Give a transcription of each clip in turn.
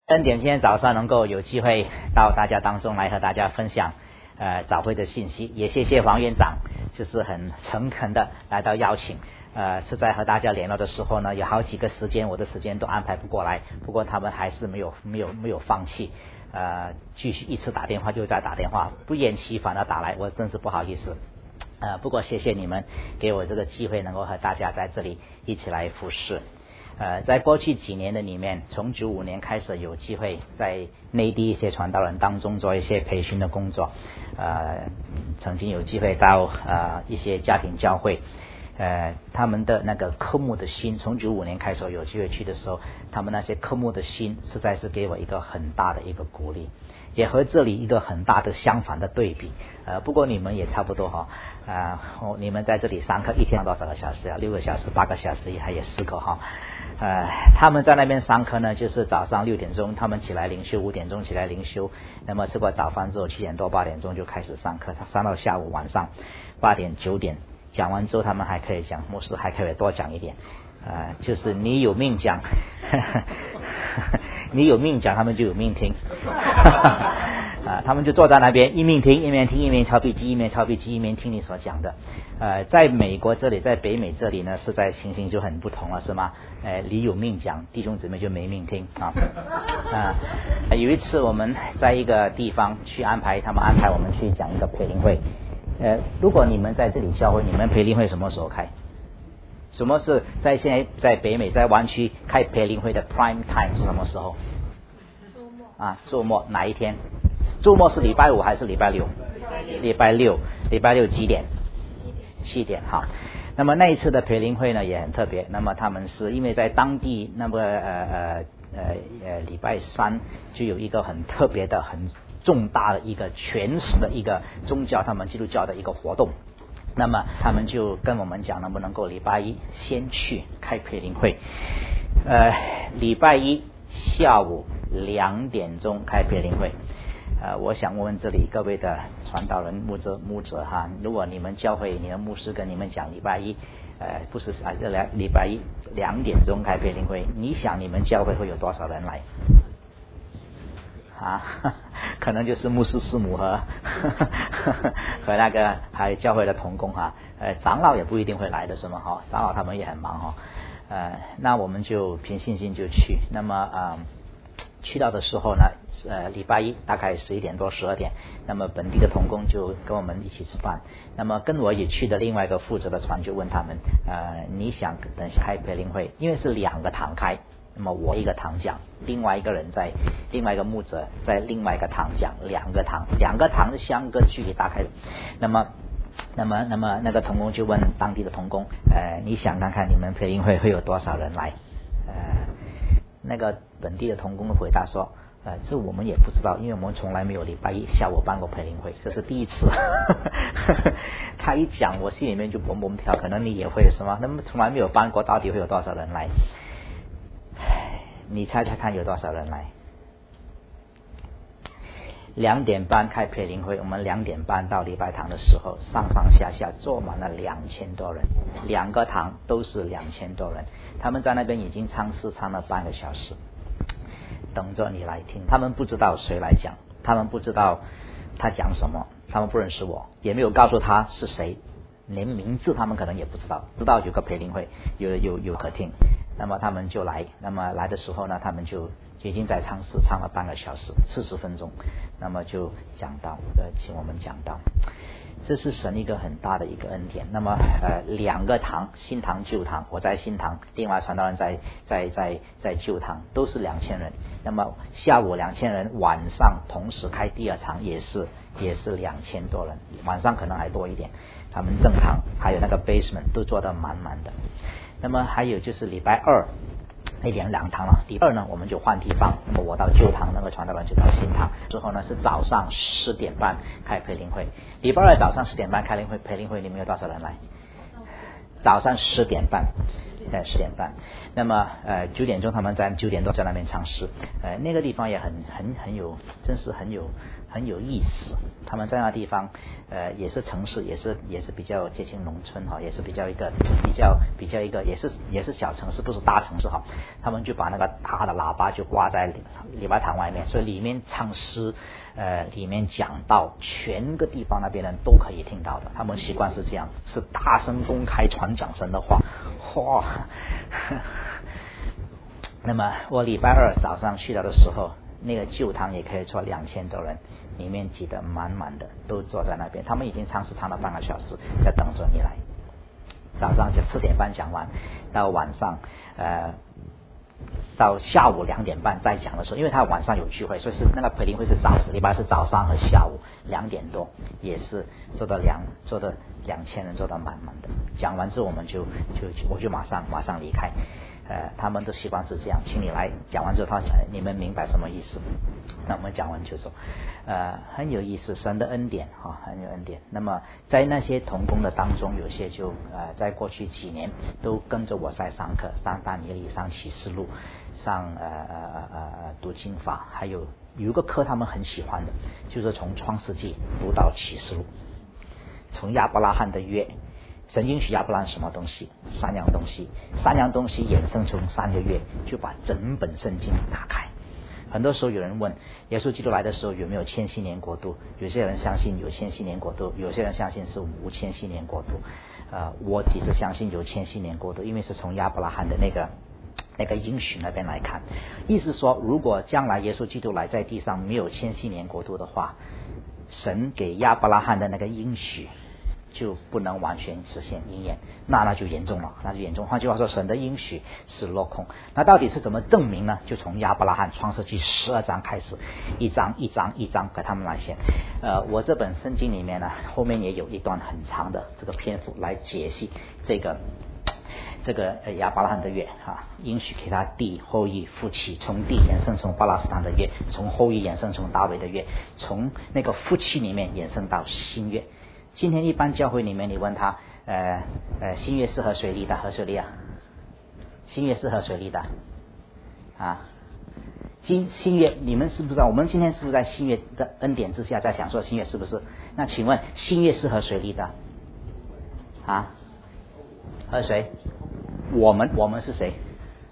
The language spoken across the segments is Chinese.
恩典今天早上能够有机会到大家当中来和大家分享早会的信息，也谢谢黄院长，就是很诚恳的来到邀请。是在和大家联络的时候呢，有好几个时间我的时间都安排不过来，不过他们还是没有放弃，继续一次打电话就再打电话，不厌其烦的打来，我真是不好意思。不过谢谢你们给我这个机会，能够和大家在这里一起来服侍。在过去几年的里面，从95年开始有机会在内地一些传道人当中做一些培训的工作，曾经有机会到一些家庭教会，他们的那个科目的心，从95年开始有机会去的时候，他们那些科目的心实在是给我一个很大的一个鼓励，也和这里一个很大的相反的对比。不过你们也差不多哈，你们在这里上课一天多少个小时啊？6个小时、8个小时，还有4个哈。他们在那边上课呢，就是早上6点钟他们起来灵修，5点钟起来灵修，那么吃过早饭之后7点多8点钟就开始上课，他上到下午晚上8点9点，讲完之后他们还可以讲，牧师还可以多讲一点，就是你有命讲你有命讲，他们就有命听他们就坐在那边一面听一面听，一面抄笔记，一面抄笔记，一面听你所讲的。在美国这里，在北美这里呢，实在情形就很不同了，是吗？你有命讲，弟兄姊妹就没命听啊。有一次我们在一个地方去他们安排我们去讲一个培灵会。如果你们在这里教会，你们培灵会什么时候开？什么是现在在北美在湾区开培灵会的 prime time 是什么时候？周末哪一天？周末是礼拜5还是礼拜6？礼拜六几点？7点哈。那么那一次的培灵会呢也很特别，那么他们是因为在当地那么礼拜3就有一个很特别的很重大的一个全省的一个宗教，他们基督教的一个活动，那么他们就跟我们讲能不能够礼拜1先去开培灵会，礼拜1下午2点钟开培灵会。我想问问这里各位的传道人牧者哈，如果你们教会你的牧师跟你们讲礼拜1不是礼拜1 2点钟开培灵会，你想你们教会会有多少人来可能就是牧师师母和那个还有教会的同工哈，长老也不一定会来的是吗？长老他们也很忙那我们就凭信心就去。那么去到的时候呢，礼拜1大概11点多12点，那么本地的同工就跟我们一起吃饭。那么跟我一起去的另外一个负责的传就问他们，你想等开培灵会，因为是2个堂开，那么我一个堂讲，另外一个人在另外一个牧者在另外一个堂讲，2个堂相隔距离大概。那么那个同工就问当地的同工，你想看看你们培灵会会有多少人来？那个本地的同工的回答说，这我们也不知道，因为我们从来没有礼拜1下午办过培灵会，这是第一次他一讲我心里面就蹦蹦跳，可能你也会是吗？那么从来没有办过，到底会有多少人来？你猜猜看有多少人来？2点半开培灵会，我们2点半到礼拜堂的时候，上下坐满了2000多人，2个堂都是2000多人。他们在那边已经唱诗唱了半个小时，等着你来听。他们不知道谁来讲，他们不知道他讲什么，他们不认识我，也没有告诉他是谁，连名字他们可能也不知道，知道有个培灵会，有可听。那么他们就来，那么来的时候呢，他们就已经在唱诗唱了半个小时40分钟，那么就讲道，请我们讲道。这是神一个很大的一个恩典。那么2个堂，新堂旧堂，我在新堂，另外传道人在旧堂，都是2000人。那么下午2000人，晚上同时开第2场也是2000多人，晚上可能还多一点。他们正堂还有那个 basement 都做得满满的。那么还有就是礼拜2那点2堂了，礼拜2呢我们就换地方，那么我到旧堂，那个传道人就到新堂。之后呢是早上10点半开培灵会，礼拜2早上10点半开培灵会，里面有多少人来？早上10点半， 10点半。那么9点钟他们在9点多在那边唱诗，那个地方也很有，真是很有意思。他们在那地方也是城市，也是比较接近农村哈，也是比较一个也是小城市，不是大城市哈。他们就把那个大的喇叭就挂在礼拜堂外面，所以里面唱诗，里面讲道，全个地方那边人都可以听到的。他们习惯是这样，是大声公开传讲神的话，哇！那么我礼拜二早上去到的时候，那个旧堂也可以坐2000多人，里面挤得满满的，都坐在那边。他们已经唱诗唱了半个小时，在等着你来。早上就4点半讲完，到晚上到下午2点半再讲的时候，因为他晚上有聚会，所以是那个培灵会是礼拜是早上和下午2点多，也是做的2000人，做到满满的。讲完之后我就马上离开。他们都习惯是这样，请你来讲完之后，你们明白什么意思？那我们讲完就走，很有意思，神的恩典很有恩典。那么在那些同工的当中，有些就在过去几年都跟着我在上课，上但以理，上启示录，上读经法，还有一个课他们很喜欢的，就是从创世纪读到启示录，从亚伯拉罕的约。神允许亚伯拉罕什么东西？3样东西衍生从3个月，就把整本圣经打开。很多时候有人问，耶稣基督来的时候有没有千禧年国度？有些人相信有千禧年国度，有些人相信是无千禧年国度。我只是相信有千禧年国度，因为是从亚伯拉罕的那个应许那边来看。意思说，如果将来耶稣基督来在地上没有千禧年国度的话，神给亚伯拉罕的那个应许就不能完全实现应验，那就严重了，换句话说，神的应许是落空。那到底是怎么证明呢？就从亚伯拉罕创世纪12章开始，一章给他们来写。我这本圣经里面呢，后面也有一段很长的这个篇幅来解析这个亚伯拉罕的约应许给他地后裔父妻，从地衍生从巴勒斯坦的约，从后裔衍生从大卫的约，从那个夫妻里面衍生到新约。今天一般教会里面，你问他，新约是和谁立的？和谁立啊？新约是和谁立的？新约你们是不是知道？我们今天是不是在新约的恩典之下在享受新约？是不是？那请问新约是和谁立的？和谁？我们是谁？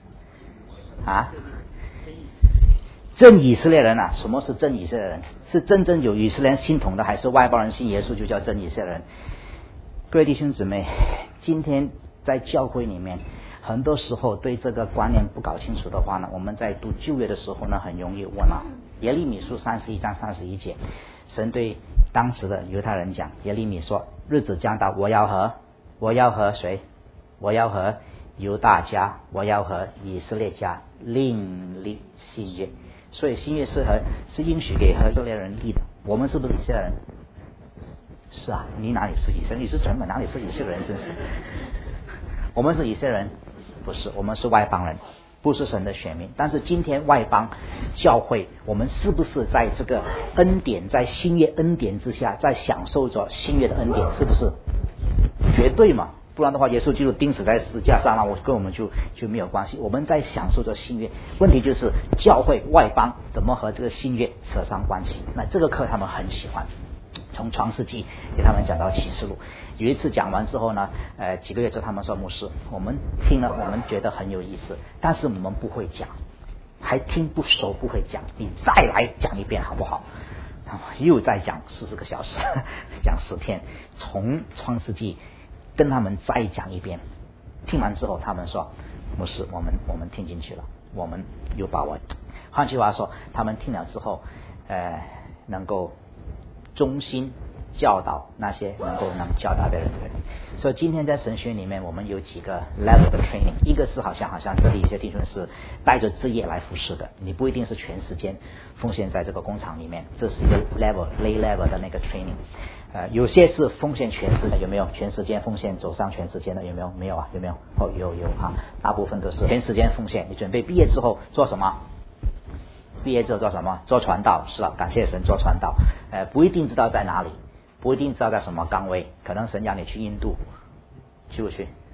真以色列人啊？什么是真以色列人？是真正有以色列人心统的，还是外邦人信耶稣就叫真以色列人？各位弟兄姊妹，今天在教会里面，很多时候对这个观念不搞清楚的话呢，我们在读旧约的时候呢，很容易问耶利米书31章31节，神对当时的犹太人讲，耶利米说：日子将到，我要和谁？我要和犹大家，我要和以色列家另立新约。所以新约是应许给和以色列人立的。我们是不是以色列人？是啊，你哪里是以色列？你是全本哪里是以色列人？真是，我们是以色列人，不是，我们是外邦人，不是神的选民。但是今天外邦教会，我们是不是在这个恩典，在新约恩典之下，在享受着新约的恩典？是不是？绝对嘛！不然的话，耶稣基督钉死在十字架上，那跟我们就没有关系。我们在享受着新约，问题就是教会外邦怎么和这个新约扯上关系？那这个课他们很喜欢，从创世纪给他们讲到启示录。有一次讲完之后呢，几个月之后他们说，牧师，我们听了，我们觉得很有意思，但是我们不会讲，还听不熟，不会讲，你再来讲一遍好不好？又再讲40个小时，讲10天，从创世纪跟他们再讲一遍。听完之后他们说，牧师，我们听进去了，我们有把握。换句话说，他们听了之后能够忠心教导那些能教导别人的人。所以今天在神学里面，我们有几个 level 的 training。一个是好像这里有些弟兄是带着职业来服侍的，你不一定是全时间奉献在这个工厂里面，这是一个 lay level 的那个 training。有些是奉献全时间，有没有全时间奉献走上全时间的？有没有？没有啊？有没有？有大部分都是全时间奉献。你准备毕业之后做什么？毕业之后做什么？做传道，是啊，感谢神，做传道。不一定知道在哪里，不一定知道在什么岗位，可能神让你去印度，去不去？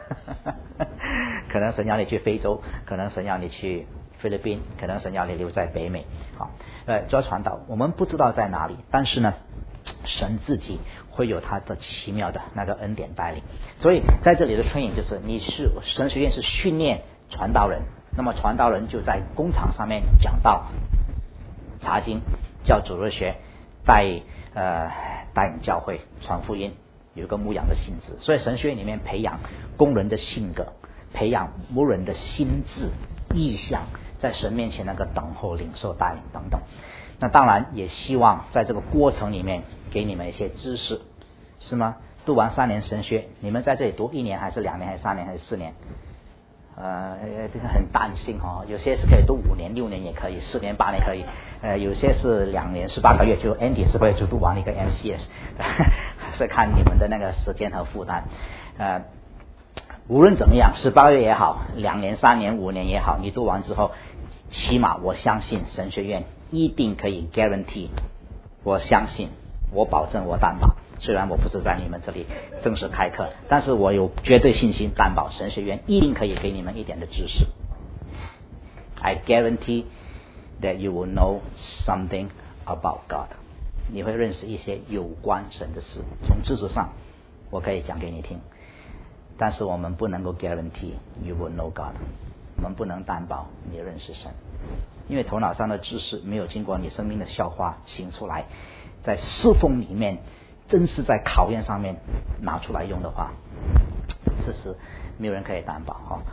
可能神要你去非洲，可能神要你去菲律宾，可能神要你留在北美。好，做传道，我们不知道在哪里，但是呢，神自己会有他的奇妙的那个恩典带领。所以在这里的 training 就是神学院是训练传道人，那么传道人就在工厂上面讲道、查经、教主日学、带领教会、传福音，有一个牧养的性质。所以神学院里面培养工人的性格，培养牧人的心智、意向，在神面前那个等候、领受、带领等等。那当然也希望在这个过程里面给你们一些知识，是吗？读完3年神学，你们在这里读1年还是2年还是3年还是4年？很弹性哦，有些是可以读5年、6年也可以，4年、8年可以，有些是2年18个月，就 Andy 是不是就读完一个 MCS， 是看你们的那个时间和负担。无论怎么样，18个月也好，2年、3年、5年也好，你读完之后，起码我相信神学院一定可以 guarantee， 我相信，我保证，我担保。虽然我不是在你们这里正式开课，但是我有绝对信心担保神学院一定可以给你们一点的知识。I guarantee that you will know something about God。 你会认识一些有关神的事，从知识上我可以讲给你听，但是我们不能够 guarantee you will know God， 我们不能担保你认识神，因为头脑上的知识没有经过你生命的消化行出来，在侍奉里面真是在考验上面拿出来用的话，这是没有人可以担保哈。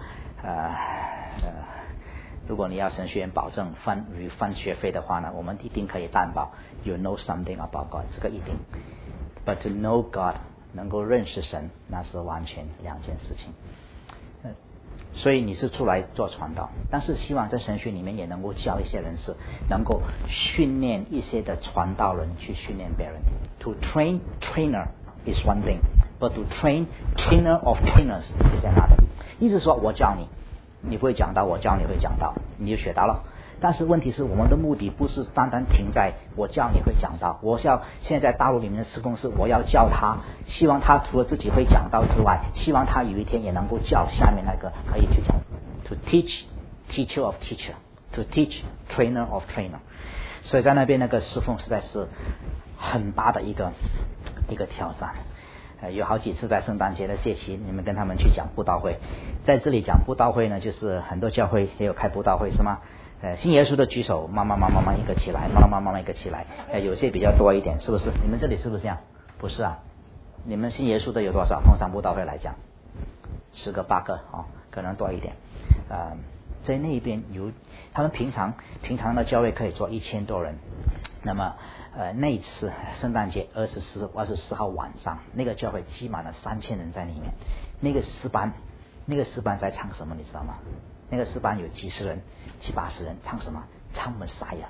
如果你要神学院保证翻学费的话呢，我们一定可以担保 you know something about God， 这个一定。But to know God， 能够认识神，那是完全2件事情。所以你是出来做传道，但是希望在神学里面也能够教一些人士，能够训练一些的传道人去训练别人。To train trainer is one thing, but to train trainer of trainers is another。 意思说我教你，你不会讲道，我教你会讲道，你就学到了。但是问题是，我们的目的不是单单停在我教你会讲道，我要现在大陆里面的施工是我要教他，希望他除了自己会讲道之外，希望他有一天也能够教下面那个可以去讲。To teach teacher of teacher, to teach trainer of trainer。 所以在那边那个侍奉实在是很大的一个挑战。有好几次在圣诞节的节期，你们跟他们去讲布道会，在这里讲布道会呢，就是很多教会也有开布道会，是吗？信耶稣的举手，慢慢一个起来，慢慢一个起来。有些比较多一点，是不是？你们这里是不是这样？不是啊，你们信耶稣的有多少？通常布道会来讲，10个8个哦，可能多一点。在那边有他们平常的教会可以坐1000多人，那么那一次圣诞节24号晚上，那个教会挤满了3000人在里面。那个诗班在唱什么你知道吗？那个诗班有几十人，70-80人，唱什么？唱 Messiah，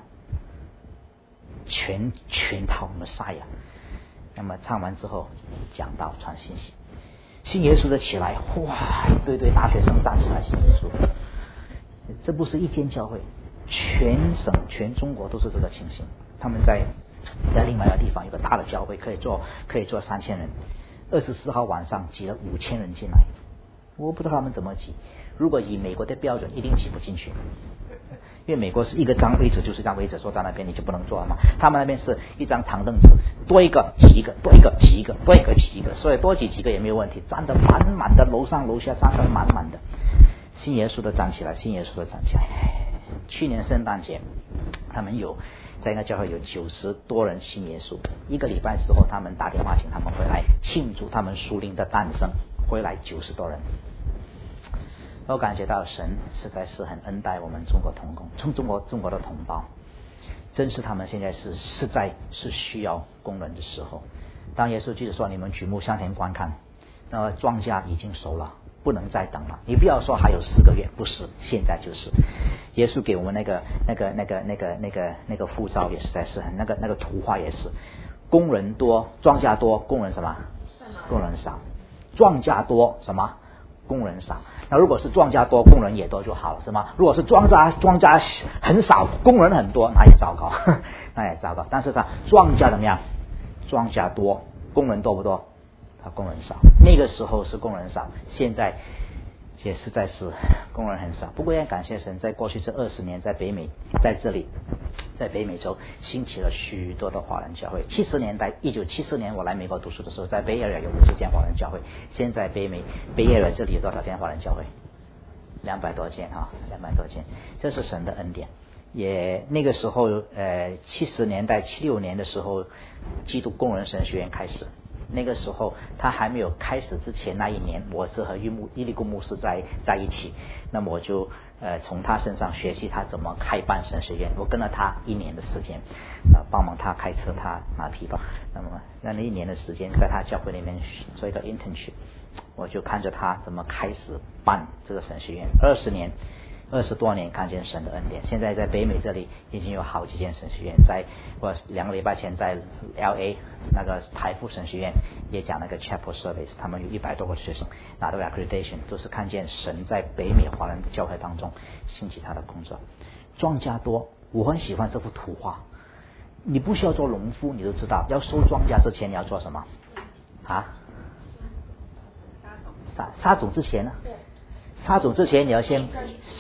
全套 Messiah。 那么唱完之后讲道传信息，信耶稣的起来，哇，一堆大学生站起来信耶稣。这不是一间教会，全省全中国都是这个情形。他们在另外一个地方有个大的教会，可以坐3000人。24号晚上挤了5000人进来，我不知道他们怎么挤。如果以美国的标准，一定挤不进去，因为美国是一个张位置就是一张位置，坐在那边你就不能坐了嘛。他们那边是一张长凳子，多一个挤一个，多一个挤一个，多一个挤一个，所以多挤几个也没有问题，站得满满的，楼上楼下站得满满的。信耶稣的站起来，信耶稣的站起来。去年圣诞节，他们在那教会有90多人信耶稣。1个礼拜之后，他们打电话请他们回来庆祝他们属灵的诞生，回来90多人。我感觉到神实在是很恩待我们中国的同胞，真是他们现在实在是需要工人的时候。当耶稣就是说你们举目向前观看，那么庄稼已经熟了，不能再等了。你不要说还有4个月，不是，现在就是。耶稣给我们那个护照也实在是很那个图画也是，工人多，庄稼多，工人什么？工人少。庄稼多什么？工人少。那如果是庄稼多，工人也多就好了，是吗？如果是庄稼很少，工人很多，那也糟糕，那也糟糕。但是庄稼怎么样？庄稼多，工人多不多？ 他工人少，那个时候是工人少，现在也实在是工人很少。不过也感谢神，在过去这20年，在北美，在这里，在北美洲兴起了许多的华人教会。1974年我来美国读书的时候，在 Bay Area 有50间华人教会。现在Bay Area 这里有多少间华人教会？200多间，200多间，这是神的恩典。也那个时候，70年代、76年的时候，基督工人神学院开始。那个时候他还没有开始之前那一年，我是和伊利公牧师在一起，那么我就从他身上学习他怎么开办神学院。我跟了他1年的时间，帮忙他开车，他拿皮包。那么那1年的时间，在他教会里面做一个 internship， 我就看着他怎么开始办这个神学院。20多年看见神的恩典。现在在北美这里已经有好几间神学院，在我2个礼拜前在 LA 那个台富神学院也讲那个 Chapel Service， 他们有100多个学生拿到 accreditation， 都是看见神在北美华人教会当中兴起他的工作。庄稼多，我很喜欢这幅图画。你不需要做农夫，你都知道要收庄稼之前你要做什么啊？撒种之前呢？撒种之前你要先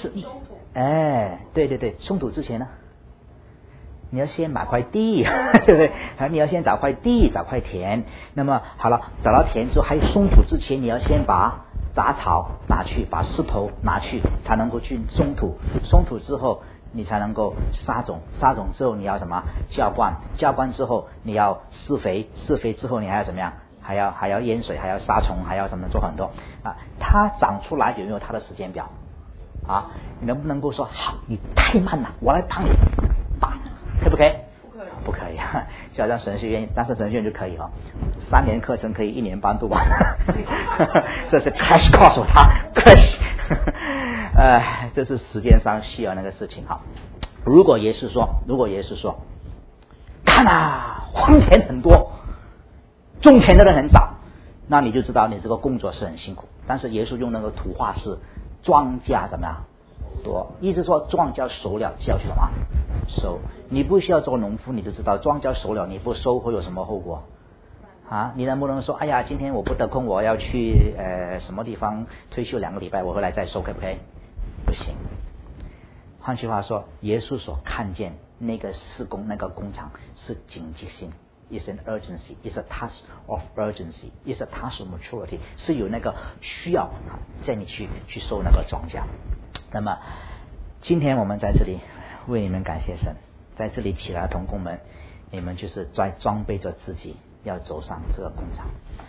对，松土之前呢，你要先买块地，对不对？你要先找块地，找块田。那么好了，找到田之后，还有松土之前，你要先把杂草拿去，把石头拿去，才能够去松土。松土之后，你才能够撒种。撒种之后，你要什么？浇灌。浇灌之后，你要施肥。施肥之后，你还要怎么样？还要淹水，还要杀虫，还要什么做很多啊？它长出来有没有它的时间表啊？你能不能够说好？你太慢了，我来帮你打，可不可以？不可以，就好像神学院，但是神学院就可以了，3年课程可以1年半读完，这是 crash course， 它 crash， 这是时间上需要那个事情哈。如果耶稣说，看啊，荒田很多。种田的人很少，那你就知道你这个工作是很辛苦。但是耶稣用那个图画是庄稼怎么样多，意思说庄稼熟了就要去什么收。你不需要做农夫，你就知道庄稼熟了你不收会有什么后果啊？你能不能说，哎呀，今天我不得空，我要去什么地方退休2个礼拜，我回来再收，可不可以？不行。换句话说，耶稣所看见那个施工那个工厂是紧急性。Is an urgency, is a task of urgency, is a task of maturity， 是有那个需要在你去收那个庄稼。那么今天我们在这里为你们感谢神，在这里起来的同工们，你们就是在装备着自己，要走上这个工厂。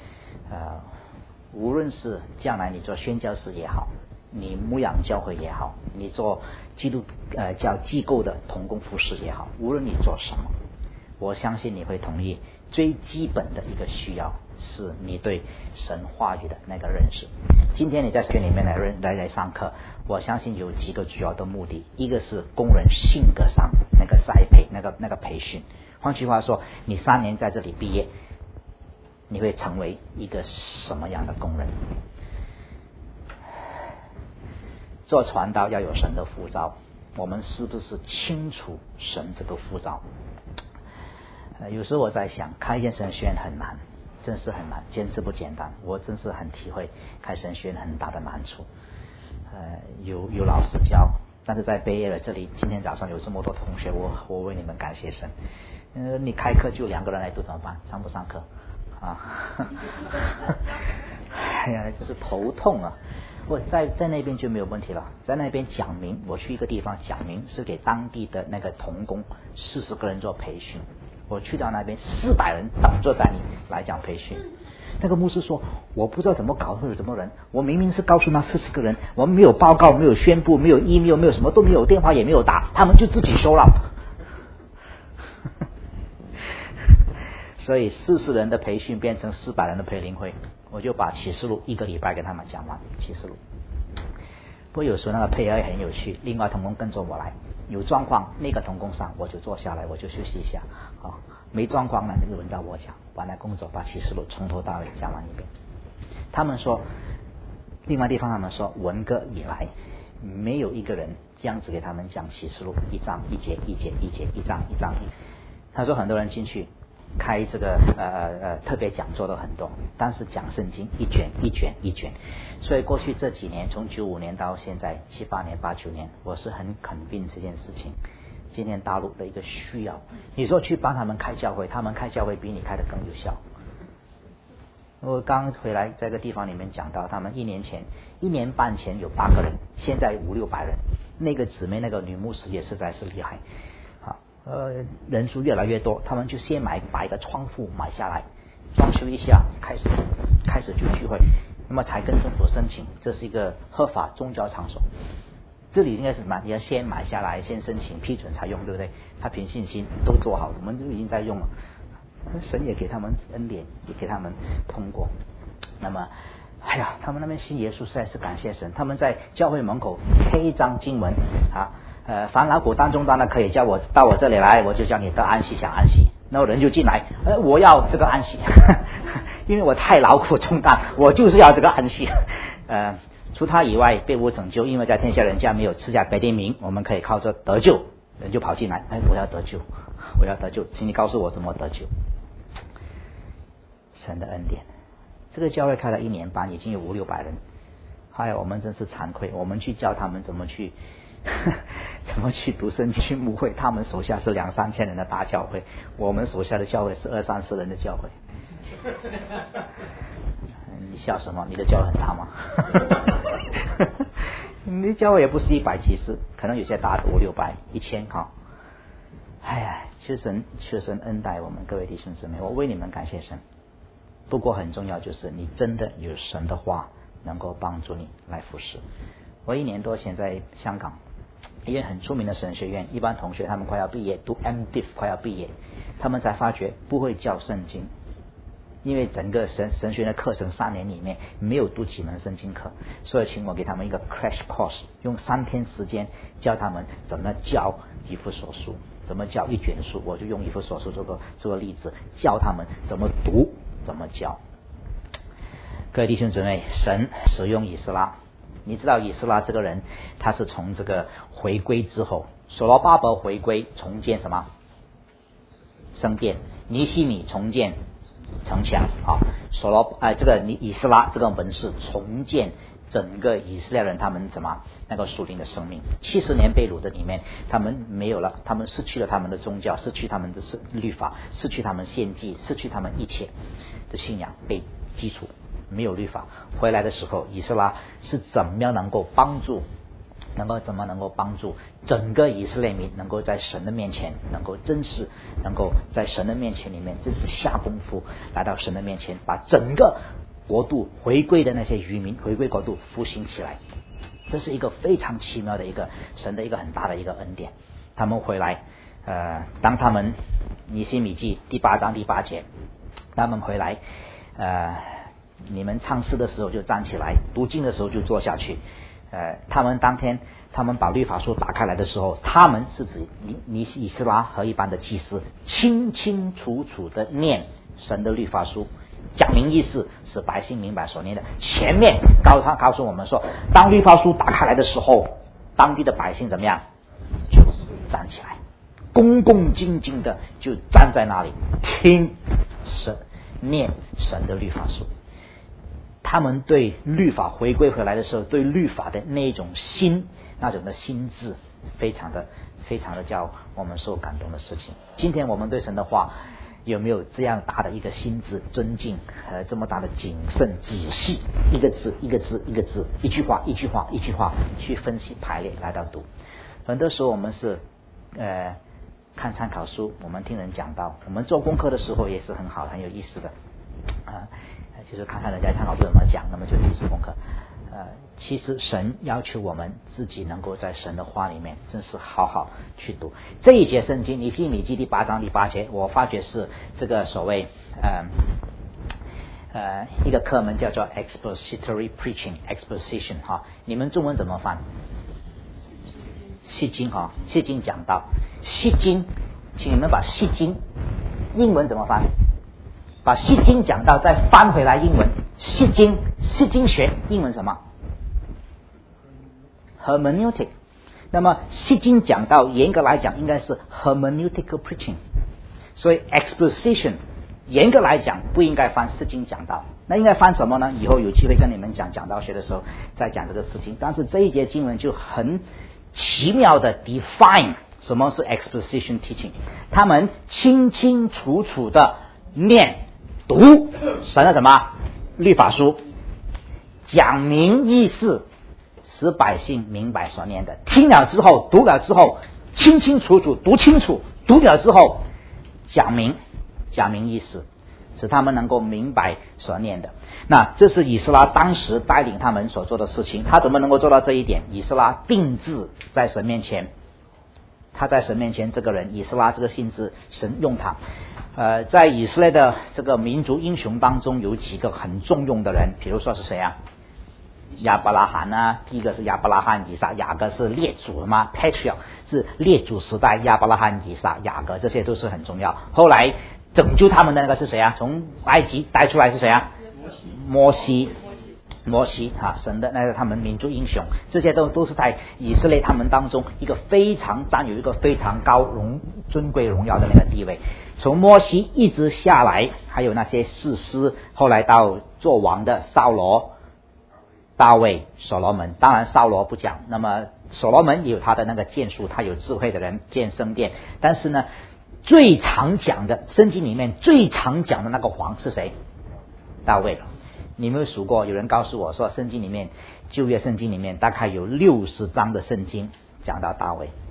无论是将来你做宣教师也好，你牧养教会也好，你做基督教机构的同工服侍也好，无论你做什么。我相信你会同意，最基本的一个需要是你对神话语的那个认识。今天你在学里面来上课，我相信有几个主要的目的，一个是工人性格上那个栽培，那个培训。换句话说，你3年在这里毕业，你会成为一个什么样的工人？做传道要有神的呼召，我们是不是清楚神这个呼召？有时候我在想，开一间神学院很难，真是很难，坚持不简单。我真是很体会开神学院很大的难处。有老师教，但是在Bay Area这里，今天早上有这么多同学，我为你们感谢神。你开课就2个人来读怎么办？上不上课啊？哎呀，就是头痛啊！我在那边就没有问题了，在那边讲明，我去一个地方讲明是给当地的那个同工40个人做培训。我去到那边400人等着在你来讲培训。那个牧师说，我不知道怎么搞，会有什么人，我明明是告诉那40个人，我们没有报告，没有宣布，没有 email， 没有什么都没有，电话也没有打，他们就自己收了。所以40人的培训变成400人的培灵会，我就把启示录1个礼拜给他们讲完启示录。不过有时候那个配合也很有趣，另外同工跟着我来，有状况那个同工上我就坐下来，我就休息一下没状况呢就轮到我讲，完了工作把启示录从头到尾讲完一遍。他们说，另外地方他们说，文革以来没有一个人这样子给他们讲启示录，一章一节一节一节，一章一章。他说很多人进去开这个特别讲座的很多，但是讲圣经一卷一卷一卷。所以过去这几年，从95年到现在7、8年、8、9年，我是很肯定这件事情。今天大陆的一个需要，你说去帮他们开教会，他们开教会比你开的更有效。我刚回来在个地方里面讲到，他们1年半前有8个人，现在500、600人。那个姊妹那个女牧师也实在是厉害，人数越来越多，他们就先把一个窗户买下来，装修一下，开始就聚会，那么才跟政府申请，这是一个合法宗教场所。这里应该是什么？你要先买下来，先申请批准才用，对不对？他凭信心都做好，我们就已经在用了。神也给他们恩典，也给他们通过。那么，他们那边信耶稣实在是感谢神。他们在教会门口贴一张经文凡劳苦担重担的，可以叫我到我这里来，我就叫你得安息，享安息。然后人就进来，我要这个安息，因为我太劳苦重担，我就是要这个安息。除他以外，别无拯救，因为在天下人家没有赐下别的名，我们可以靠着得救。人就跑进来，我要得救，我要得救，请你告诉我怎么得救。神的恩典，这个教会开了1年半，已经有5、600人。我们真是惭愧，我们去教他们怎么去读圣经、去牧会，他们手下是2、3千人的大教会，我们手下的教会是20、30人的教会。你笑什么？你的教会很大吗？你的教会也不是100几十，可能有些大的5、600、1000哈。求神恩待我们各位弟兄姊妹，我为你们感谢神。不过很重要就是你真的有神的话能够帮助你来服侍。我1年多前在香港一个很出名的神学院，一般同学他们快要毕业，读 MDiv 快要毕业，他们才发觉不会教圣经，因为整个神学院的课程3年里面没有读几门圣经课，所以请我给他们一个 crash course， 用3天时间教他们怎么教以弗所书，怎么教一卷书，我就用以弗所书做个例子，教他们怎么读，怎么教。各位弟兄姊妹，神使用以斯拉，你知道以斯拉这个人，他是从这个回归之后，所罗巴伯回归重建什么圣殿，尼希米重建城墙这个以斯拉这个文士重建整个以色列人他们怎么那个属灵的生命。70年被掳的里面，他们没有了，他们失去了他们的宗教，失去他们的律法，失去他们献祭，失去他们一切的信仰，被基础没有律法。回来的时候，以斯拉是怎么样能够帮助整个以色列民能够在神的面前能够真实，能够在神的面前里面真是下功夫，来到神的面前，把整个国度回归的那些渔民回归国度复兴起来。这是一个非常奇妙的一个神的一个很大的一个恩典。他们回来当他们尼希米记第8章第8节，他们回来你们唱诗的时候就站起来，读经的时候就坐下去。他们当天他们把律法书打开来的时候，他们是指以斯拉和一般的祭司清清楚楚的念神的律法书，讲明意思，使百姓明白所念的。前面告诉我们说，当律法书打开来的时候，当地的百姓怎么样？就站起来，恭恭敬敬的就站在那里听神念神的律法书。他们对律法回归回来的时候，对律法的那种心，那种的心智，非常的叫我们受感动的事情。今天我们对神的话有没有这样大的一个心智尊敬这么大的谨慎仔细，一个字一个字一个字，一句话一句话一句话去分析排列来到读。很多时候我们是看参考书，我们听人讲到，我们做功课的时候也是很好很有意思的就是看看人家参考书怎么讲，那么就记住功课。其实神要求我们自己能够在神的话里面真是好好去读这一节圣经。尼希米记第8章第8节，我发觉是这个所谓一个课门叫做 expository preaching exposition 你们中文怎么翻？细经细经讲道，细经，请你们把细经英文怎么翻？把细经讲道再翻回来英文，细经学英文什么 hermeneutic。 那么细经讲道严格来讲应该是 hermeneutical preaching。 所以 exposition 严格来讲不应该翻释经讲道，那应该翻什么呢？以后有机会跟你们讲讲道学的时候再讲这个事情。但是这一节经文就很奇妙的 define 什么是 exposition teaching， 他们清清楚楚的念读神的什么律法书，讲明意思，使百姓明白所念的。听了之后，读了之后，清清楚楚读清楚，读了之后讲明意思，使他们能够明白所念的。那这是以斯拉当时带领他们所做的事情。他怎么能够做到这一点？以斯拉定志在神面前，他在神面前这个人以斯拉这个性质，神用他。在以色列的这个民族英雄当中有几个很重用的人，比如说是谁啊？亚伯拉罕啊，第一个是亚伯拉罕、以撒、雅各是列祖嘛 ，patriarch 是列祖时代，亚伯拉罕、以撒、雅各这些都是很重要。后来拯救他们的那个是谁啊？从埃及带出来是谁啊？摩西啊，神的那个他们民族英雄，这些都是在以色列他们当中一个非常占有一个非常高尊贵荣耀的那个地位。从摩西一直下来，还有那些士师，后来到做王的扫罗、大卫、所罗门。当然扫罗不讲，那么所罗门也有他的那个建树，他有智慧的人建圣殿。但是呢，最常讲的圣经里面最常讲的那个王是谁？大卫了。你有没有数过？有人告诉我说，圣经里面旧约圣经里面大概有60章的圣经讲到大卫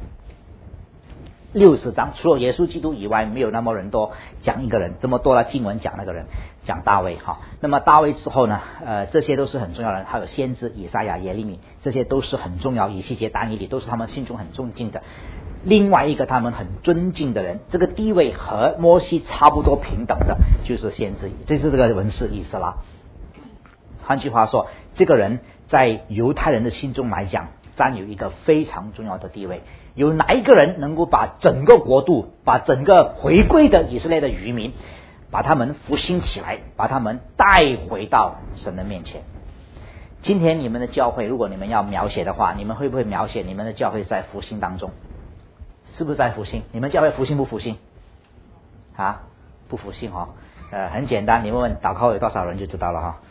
，60章，除了耶稣基督以外，没有那么人多讲一个人，这么多的经文讲那个人，讲大卫哈。那么大卫之后呢，这些都是很重要的人，还有先知以赛亚、耶利米，这些都是很重要，以西结、但以理都是他们心中很尊敬的。另外一个他们很尊敬的人，这个地位和摩西差不多平等的，就是先知，这是这个文士以斯拉。换句话说，这个人在犹太人的心中来讲，占有一个非常重要的地位。有哪一个人能够把整个国度，把整个回归的以色列的渔民，把他们复兴起来，把他们带回到神的面前？今天你们的教会，如果你们要描写的话，你们会不会描写你们的教会在复兴当中？是不是在复兴？你们教会复兴不复兴？啊，不复兴哦。很简单，你问问祷告有多少人就知道了哈。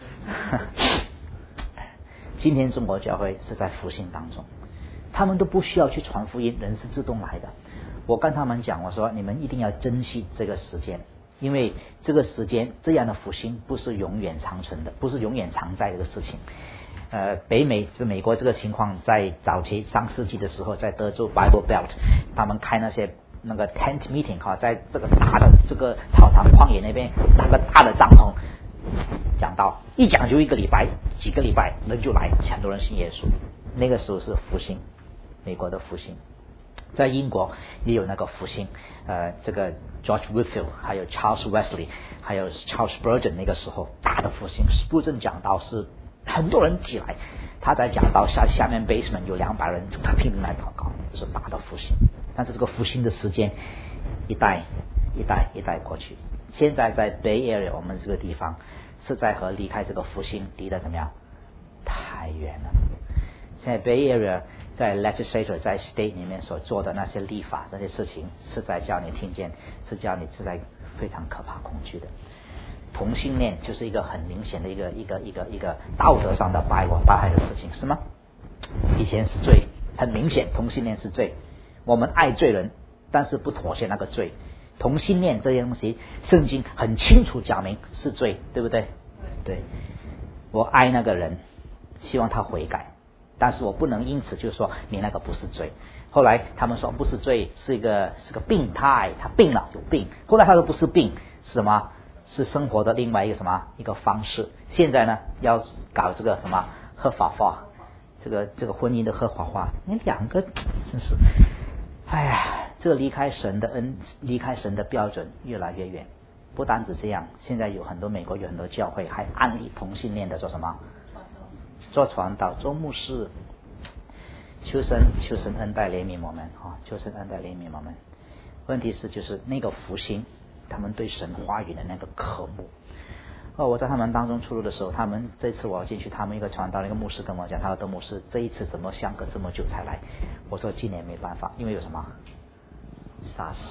今天中国教会是在复兴当中，他们都不需要去传福音，人是自动来的。我跟他们讲，我说你们一定要珍惜这个时间，因为这个时间这样的复兴不是永远长存的，不是永远常在这个事情。北美就美国这个情况，在早期上世纪的时候，在德州 Bible Belt， 他们开那个 tent meeting 哈，在这个大的这个草场旷野那边搭个大的帐篷，讲到一讲就一个礼拜，几个礼拜人就来，很多人信耶稣。那个时候是复兴，美国的复兴。在英国也有那个复兴，这个 George Whitefield 还有 Charles Wesley 还有 Charles Spurgeon 那个时候大的复兴。Spurgeon 讲道是很多人挤来，他在讲道下面 basement 有200人，他拼命来祷告，这是大的复兴。但是这个复兴的时间一代过去，现在在 Bay Area 我们这个地方是在和离开这个复兴离得怎么样？太远了。现在 Bay Area 在 legislature 在 state 里面所做的那些立法那些事情，是在叫你听见，是叫你是在非常可怕恐惧的。同性恋就是一个很明显的一个道德上的败坏的事情，是吗？以前是罪，很明显同性恋是罪，我们爱罪人，但是不妥协那个罪。同性恋这些东西，圣经很清楚讲明是罪，对不对？对，我爱那个人，希望他悔改，但是我不能因此就说你那个不是罪。后来他们说不是罪，是个病态，他病了，有病。后来他说不是病，是什么？是生活的另外一个方式。现在呢，要搞这个什么合法化，这个婚姻的合法化，你两个真是，哎呀，这个离开神的标准越来越远。不单止这样，现在美国有很多教会还安利同性恋的做什么？做传道，做牧师。求神恩待怜悯我们啊！求神恩待怜悯我们。问题是就是那个复兴，他们对神话语的那个渴慕。我在他们当中出入的时候，他们这次我进去，他们一个传道那个牧师跟我讲，他说德牧师这一次怎么相隔这么久才来？我说今年没办法，因为有什么SARS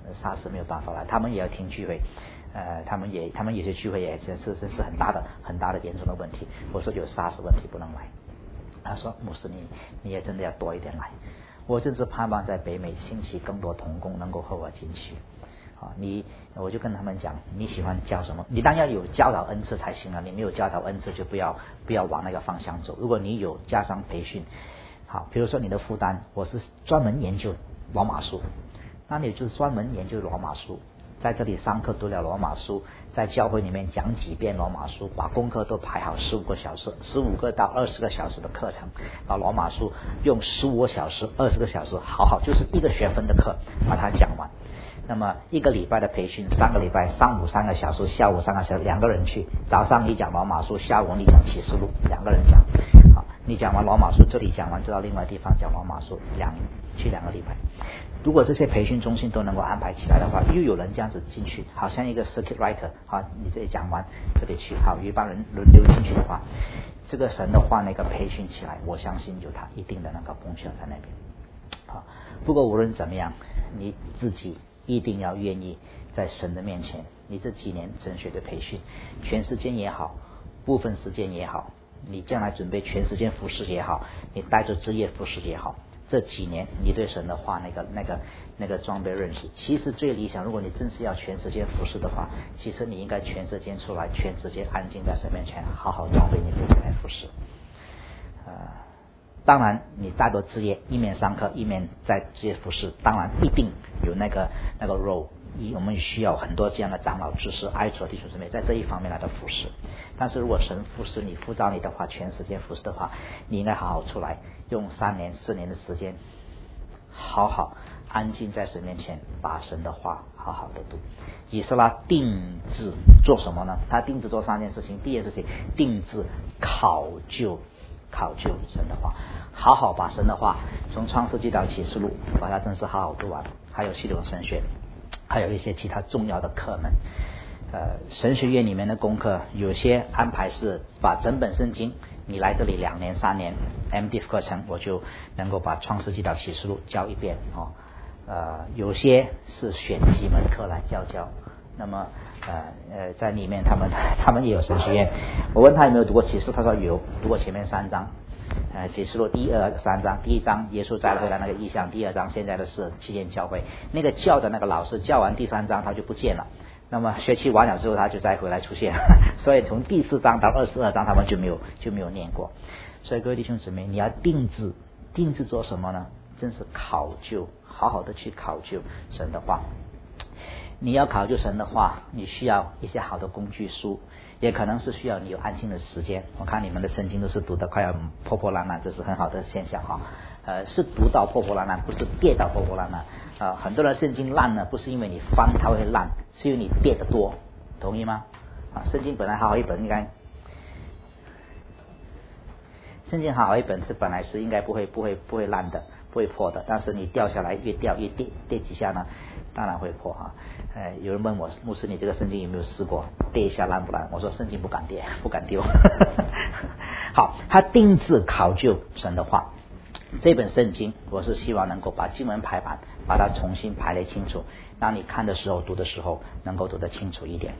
霎时没有办法来，他们也要听聚会，他们有些聚会也真是很大的严重的问题。我说有霎时问题不能来，他说牧师你也真的要多一点来。我真是盼望在北美兴起更多同工能够和我进去。我就跟他们讲，你喜欢教什么？你当然要有教导恩赐才行了。你没有教导恩赐，就不要往那个方向走。如果你有加上培训，好，比如说你的负担，我是专门研究罗马书，那你就专门研究罗马书，在这里上课读了罗马书，在教会里面讲几遍罗马书，把功课都排好，15个小时，15个到20个小时的课程，把罗马书用15个小时、20个小时，好就是1个学分的课把它讲完。那么1个礼拜的培训，3个礼拜，上午3个小时，下午3个小时，2个人去，早上你讲罗马书，下午你讲启示录，2个人讲。好，你讲完罗马书，这里讲完就到另外地方讲罗马书，去2个礼拜。如果这些培训中心都能够安排起来的话，又有人这样子进去，好像一个 circuit writer， 好，你这里讲完，这里去，好，有一帮人轮流进去的话，这个神的话那个培训起来，我相信有它一定的那个功效在那边。好，不过无论怎么样，你自己一定要愿意在神的面前，你这几年神学的培训，全时间也好，部分时间也好，你将来准备全时间服侍也好，你带着职业服侍也好，这几年你对神的话那个装备认识，其实最理想，如果你真是要全时间服侍的话，其实你应该全时间出来，全时间安静在神面前，好好装备你自己来服侍。当然你带着职业，一面上课一面在职业服侍，当然一定有那个 role， 我们需要很多这样的长老知识爱主的弟兄姊妹在这一方面来的服侍。但是如果神服侍你呼召你的话，全时间服侍的话，你应该好好出来，用3年4年的时间，好好安静在神面前，把神的话好好的读。以斯拉定志做什么呢？他定志做3件事情。第一件事情，定志考究神的话，好好把神的话从创世纪到启示录把它真是好好读完，还有系统神学，还有一些其他重要的课门。神学院里面的功课有些安排是把整本圣经，你来这里2年3年 MDiv 课程，我就能够把创世纪到启示录教一遍有些是选几门课来教。那么在里面他们也有神学院，我问他有没有读过启示，他说有，读过前面3章。启示录第2、3章，第1章耶稣再回来那个意象，第2章现在的事7间教会，那个教的那个老师教完第3章他就不见了，那么学期完了之后他就再回来出现所以从第4章到22章他们就没有念过。所以各位弟兄姊妹，你要定志做什么呢？真是考究，好好的去考究神的话。你要考究神的话，你需要一些好的工具书，也可能是需要你有安静的时间。我看你们的圣经都是读得快要破破烂烂，这是很好的现象是读到破破烂烂，不是跌到破破烂烂很多人圣经烂呢，不是因为你翻它会烂，是因为你跌得多，同意吗？圣经本来好一本圣经好一本是本来是应该不会烂的，不会破的，但是你掉下来越掉越跌几下呢，当然会破有人问我，牧师你这个圣经有没有试过跌一下烂不烂？我说圣经不敢跌，不敢丢好，他定志考究神的话，这本圣经我是希望能够把经文排版把它重新排列清楚，让你看的时候读的时候能够读得清楚一点。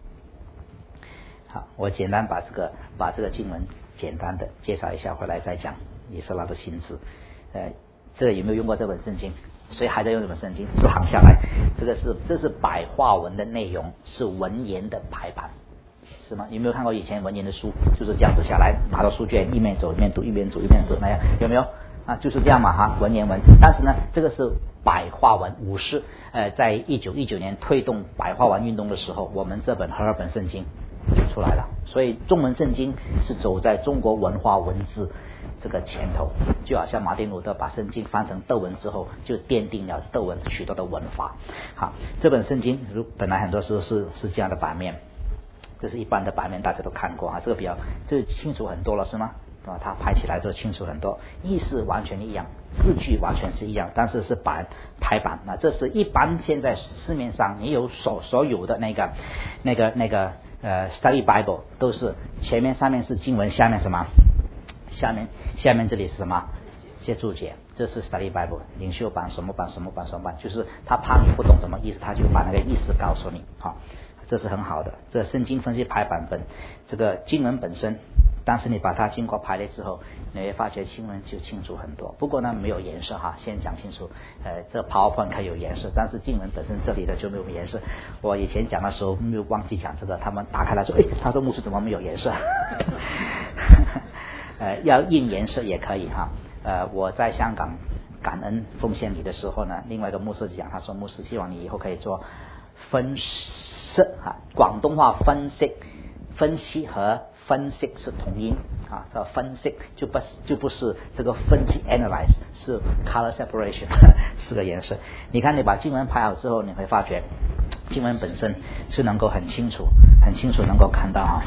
好，我简单把这个经文简单的介绍一下，回来再讲以斯拉的心志。这有没有用过这本圣经？谁还在用这本圣经？字行下来，这是白话文的内容，是文言的排版，是吗？有没有看过以前文言的书？就是这样子下来，拿到书卷，一面走一面读，一边走一边读，那样有没有？就是这样嘛文言文。但是呢，这个是白话文。武士在1919年推动白话文运动的时候，我们这本和合本圣经就出来了。所以中文圣经是走在中国文化文字这个前头，就好像马丁路德把圣经翻成德文之后，就奠定了德文许多的文法。好，这本圣经本来很多时候是这样的版面，这是一般的版面，大家都看过这个这清楚很多了，是吗？它排起来就清楚很多，意思完全一样，字句完全是一样，但是是排版。那这是一般现在市面上你有所有的那个Study Bible 都是上面是经文，下面什么？下面这里是什么？些注解。 这是 Study Bible 领袖版什么版，就是他怕你不懂什么意思，他就把那个意思告诉你。好，这是很好的。这圣经分析排版本，这个经文本身，但是你把它经过排列之后，你会发觉经文就清楚很多。不过呢，没有颜色哈，先讲清楚。这 PowerPoint 可以有颜色，但是经文本身这里的就没有颜色。我以前讲的时候没有忘记讲这个，他们打开来说，他说牧师怎么没有颜色？要印颜色也可以哈。我在香港感恩奉献礼的时候呢，另外一个牧师讲，他说牧师希望你以后可以做分析哈，广东话分析和分析是同音啊，这分析就不是这个分析 analyze， 是 color separation 四个颜色。你看你把经文排好之后，你会发觉经文本身是能够很清楚能够看到啊。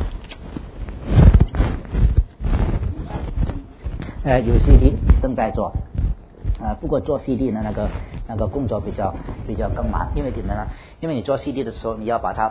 有 CD 正在做，不过做 CD 呢那个工作比较更忙，因为怎么呢？因为你做 CD 的时候，你要把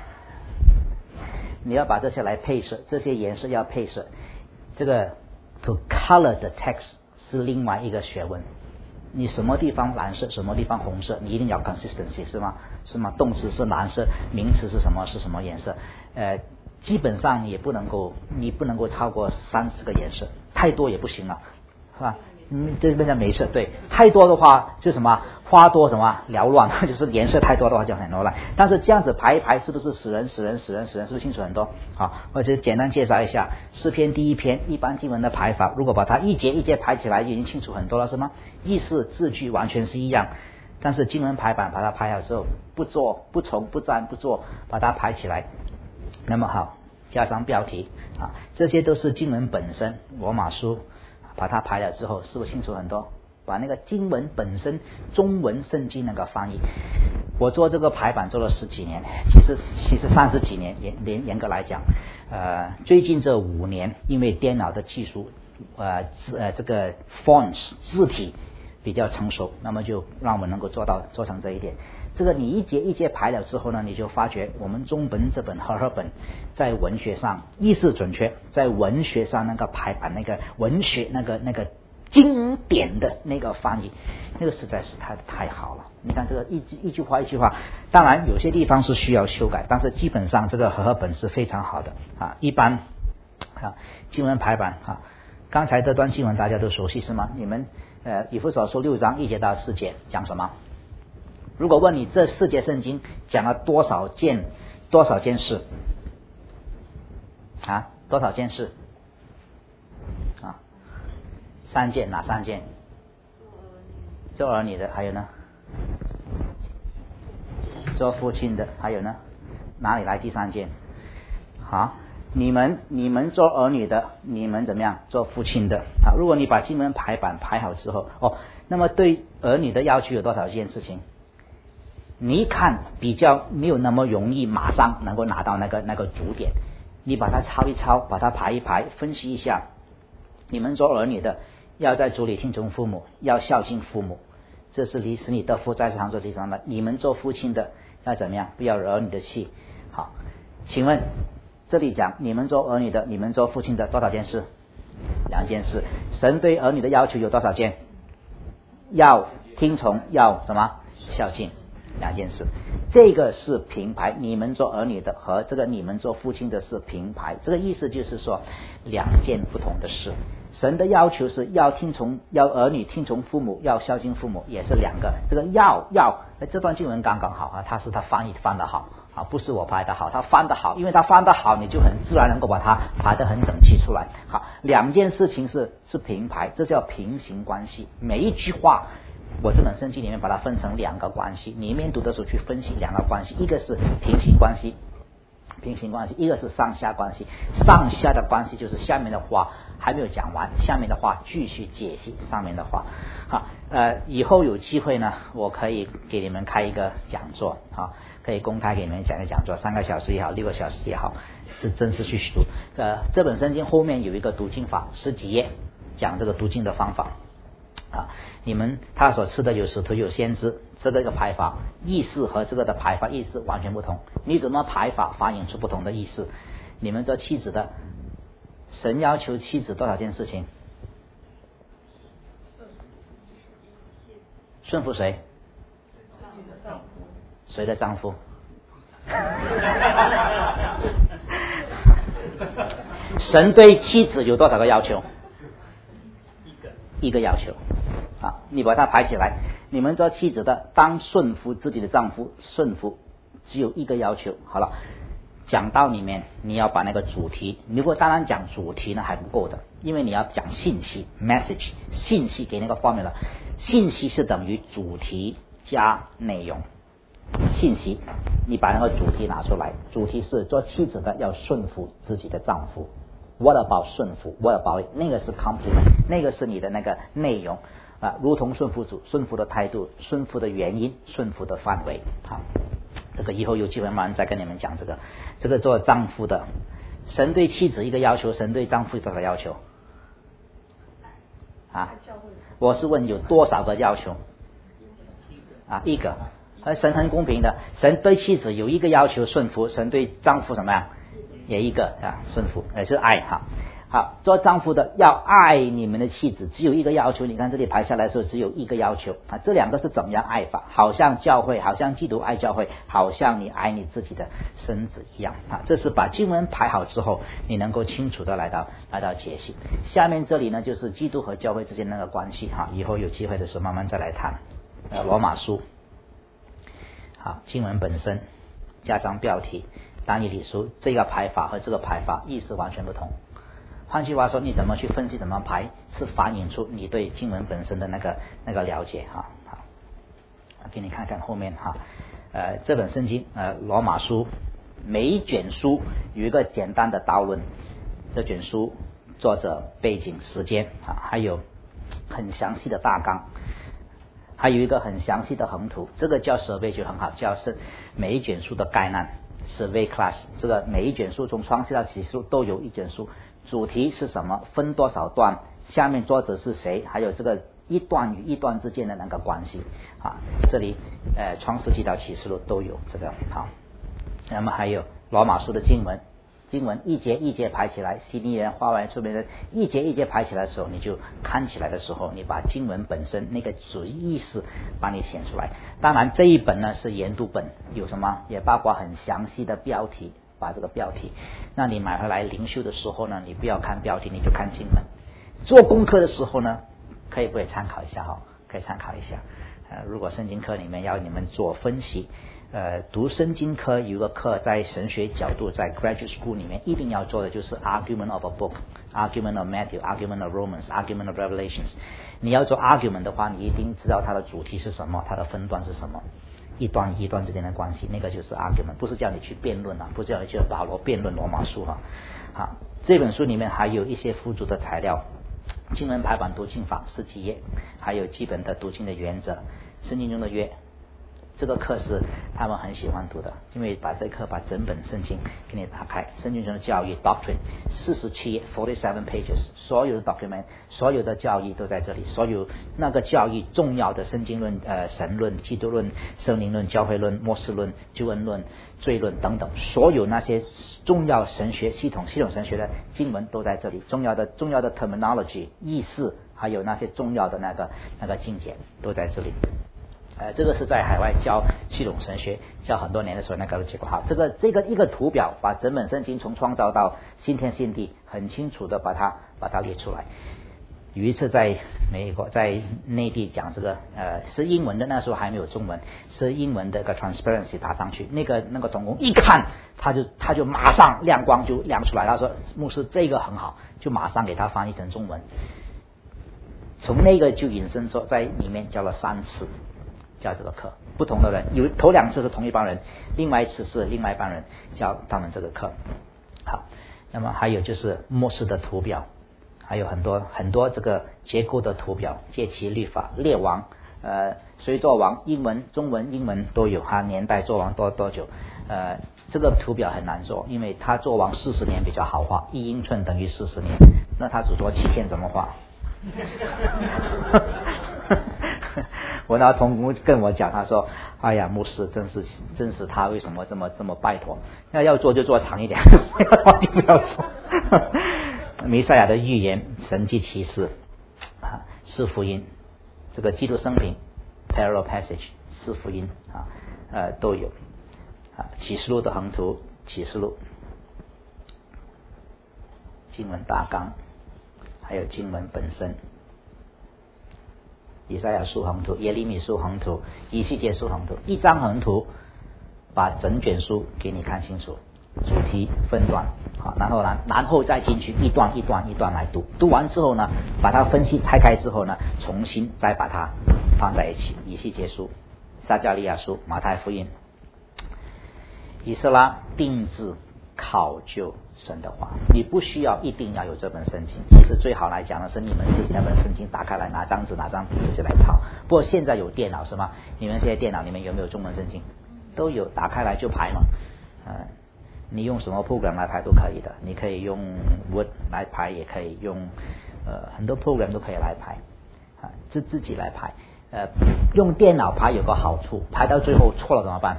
这些来配色，这些颜色要配色，这个 to color the text 是另外一个学问。你什么地方蓝色，什么地方红色，你一定要 consistency 是吗？动词是蓝色，名词是什么颜色？基本上你不能够超过30个颜色，太多也不行了，是吧？这边叫没色，对，太多的话就什么花多什么缭乱，就是颜色太多的话就很乱。但是这样子排一排，是不是使人是不是清楚很多？好，或者简单介绍一下诗篇第一篇一般经文的排法，如果把它一节一节排起来，就已经清楚很多了，是吗？意思字句完全是一样，但是经文排版把它排好之后，不做不从不占不做，把它排起来，那么好，加上标题啊，这些都是经文本身，罗马书把它排了之后，是不是清楚很多？把那个经文本身中文圣经那个翻译，我做这个排版做了10几年，其实30几年，严格来讲，最近这5年，因为电脑的技术，这个 fonts 字体比较成熟，那么就让我们能够做成这一点。这个你一节一节排了之后呢，你就发觉我们中本这本和合本在文学上意思准确，在文学上那个排版那个文学那个经典的那个翻译，那个实在是太好了。你看这个一句话，当然有些地方是需要修改，但是基本上这个和合本是非常好的啊。一般啊经文排版啊，刚才这段经文大家都熟悉是吗？你们以弗所书6章1节到4节讲什么？如果问你这4节圣经讲了多少件事啊？多少件事啊？3件，哪3件？做儿女的，还有呢？做父亲的，还有呢？哪里来第3件？好，你们做儿女的，你们怎么样？做父亲的啊？如果你把经文排版排好之后，那么对儿女的要求有多少件事情？你一看比较没有那么容易马上能够拿到那个主点，你把它抄一抄，把它排一排，分析一下。你们做儿女的要在主里听从父母，要孝敬父母，这是使你得福在世长久地上的。你们做父亲的要怎么样？不要惹儿女的气。好，请问这里讲你们做儿女的，你们做父亲的多少件事？2件事。神对儿女的要求有多少件？要听从，要什么？孝敬。2件事，这个是平排，你们做儿女的和这个你们做父亲的是平排，这个意思就是说2件不同的事。神的要求是要儿女听从父母，要孝敬父母，也是2个。这个要这段经文刚刚好啊，他翻译翻得好啊，不是我排得好，他翻得好，因为他翻得好，你就很自然能够把它排得很整齐出来。好，2件事情是平排，这叫平行关系。每一句话，我这本圣经里面把它分成2个关系，你一面读的时候去分析2个关系，一个是平行关系，一个是上下关系。上下的关系就是下面的话还没有讲完，下面的话继续解析上面的话。好，以后有机会呢，我可以给你们开一个讲座啊，可以公开给你们讲一个讲座，3个小时也好，6个小时也好，是正式去读。这本圣经后面有一个读经法，10几页讲这个读经的方法。啊，他所吃的有使徒有先知，这个排法意思和这个的排法意思完全不同。你怎么排法反映出不同的意思？你们做妻子的，神要求妻子多少件事情顺服谁？谁的丈夫？神对妻子有多少个要求？一个要求。啊，你把它排起来。你们做妻子的当顺服自己的丈夫，顺服只有一个要求。好了，讲道里面你要把那个主题，如果当然讲主题呢还不够的，因为你要讲信息 message， 信息给那个方面了，信息是等于主题加内容。信息你把那个主题拿出来，主题是做妻子的要顺服自己的丈夫。What about 顺服 ？What about 那个是 compliment， 那个是你的那个内容啊，如同顺服主，顺服的态度，顺服的原因，顺服的范围。好，这个以后有机会慢慢再跟你们讲这个。这个做丈夫的，神对妻子一个要求，神对丈夫多少要求？啊，我是问有多少个要求？啊，一个。而神很公平的，神对妻子有一个要求顺服，神对丈夫什么呀？也一个啊，顺服也是爱哈。好，做丈夫的要爱你们的妻子，只有一个要求。你看这里排下来的时候，只有一个要求啊。这两个是怎么样爱法？好像教会，好像基督爱教会，好像你爱你自己的身子一样啊。这是把经文排好之后，你能够清楚的来到解析。下面这里呢，就是基督和教会之间那个关系哈。以后有机会的时候慢慢再来谈。罗马书。好，经文本身加上标题，但以理书这个排法和这个排法意思完全不同。换句话说，你怎么去分析，怎么排，是反映出你对经文本身的那个了解哈。好，给你看看后面哈。这本圣经罗马书每一卷书有一个简单的导论，这卷书作者背景时间啊，还有很详细的大纲。还有一个很详细的横图，这个叫survey就很好，叫是每一卷书的概览 survey class。这个每一卷书从创世到启示都有一卷书，主题是什么，分多少段，下面作者是谁，还有这个一段与一段之间的那个关系啊。这里创世纪到启示录都有这个好。那么还有罗马书的经文一节一节排起来，希利人、花外出别人一节一节排起来的时候，你就看起来的时候，你把经文本身那个主意思把你写出来。当然这一本呢是研读本，有什么也包括很详细的标题，把这个标题，那你买回来灵修的时候呢，你不要看标题，你就看经文。做功课的时候呢，可以参考一下哈，可以参考一下。如果圣经课里面要你们做分析。读圣经科有一个课，在神学角度，在 graduate school 里面一定要做的就是 argument of a book， argument of Matthew， argument of Romans， argument of Revelations。你要做 argument 的话，你一定知道它的主题是什么，它的分段是什么，一段一段之间的关系，那个就是 argument， 不是叫你去辩论啊，不是叫你去保罗辩论罗马书哈。好，这本书里面还有一些辅助的材料，经文排版读经法10几页，还有基本的读经的原则，圣经中的约。这个课是他们很喜欢读的，因为把这课把整本圣经给你打开，圣经中的教义 doctrine 47页 47 pages， 所有的 document， 所有的教义都在这里，所有那个教义重要的圣经论、神论、基督论、圣灵论、教会论、末世论、救恩论、罪论等等，所有那些重要神学系统神学的经文都在这里，重要的 terminology 意思，还有那些重要的那个境界都在这里。这个是在海外教系统神学教很多年的时候那个结果。好，这个一个图表把整本圣经从创造到新天新地很清楚的把它列出来。有一次在美国在内地讲这个是英文的，那时候还没有中文，是英文的一个 transparency 打上去，那个同工一看他就马上亮光就亮出来，他说牧师这个很好，就马上给他翻译成中文。从那个就引申说在里面教了3次。教这个课，不同的人有头2次是同一帮人，另外1次是另外一帮人教他们这个课。好，那么还有就是末世的图表，还有很多这个结构的图表，节期律法、列王，谁做王，英文、中文、英文都有，他年代做王多久。这个图表很难做，因为他做王40年比较好画，1英寸等于40年，那他只做7天怎么画？我那同工跟我讲，他说：“哎呀，牧师真是他为什么这么拜托？要做就做长一点，就不要做。”弥赛亚的预言、神迹奇事、是福音，这个基督生平 parallel passage 四福音都有启示录的横图，启示录经文大纲，还有经文本身。以赛亚书横图，耶利米书横图，以西结书横图，一张横图把整卷书给你看清楚，主题分段，然后再进去一段一段一段来读，读完之后呢，把它分析拆开之后呢，重新再把它放在一起。以西结书、撒迦利亚书、马太福音，以斯拉定制考究神的话，你不需要一定要有这本圣经，其实最好来讲的是你们自己那本圣经打开来，拿张纸拿张笔自己来抄。不过现在有电脑是吗？你们现在电脑里面有没有中文圣经？都有，打开来就排嘛。你用什么 program 来排都可以的，你可以用 Word 来排，也可以用很多 program 都可以来排自己来排。用电脑排有个好处，排到最后错了怎么办？